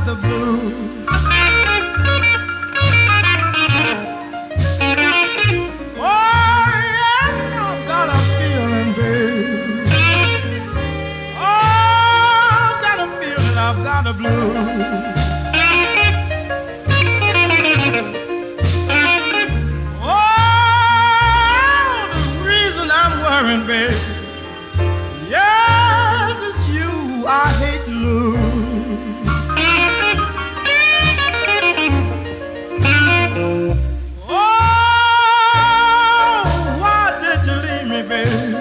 the blues. Oh, yes, I've got a feeling, babe. Oh, I've got a feeling, I've got a blues. Oh, the reason I'm worrying, babe. Yes, it's you I hate.